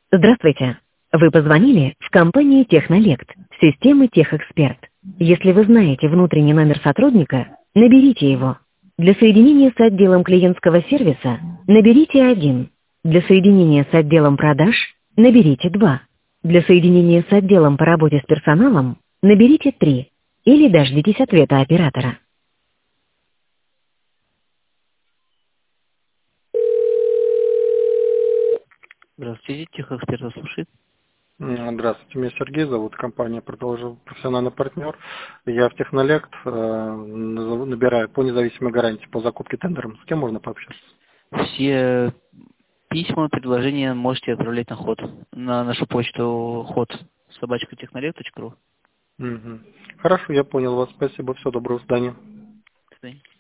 Здравствуйте. Вы позвонили в компанию Технолект, системы Техэксперт. Если вы знаете внутренний номер сотрудника, наберите его. Для соединения с отделом клиентского сервиса наберите 1. Для соединения с отделом продаж наберите 2. Для соединения с отделом по работе с персоналом наберите 3. Или дождитесь ответа оператора. Здравствуйте, Техэксперт вас слушает. Здравствуйте, меня Сергей зовут, компания «Продолжил профессиональный партнер». Я в Технолект набираю по независимой гарантии по закупке тендером. С кем можно пообщаться? Все письма, предложения можете отправлять на ход. На нашу почту hot@технолект.ру. Мгм. Хорошо, я понял вас. Спасибо, всего доброго, до свидания. До свидания.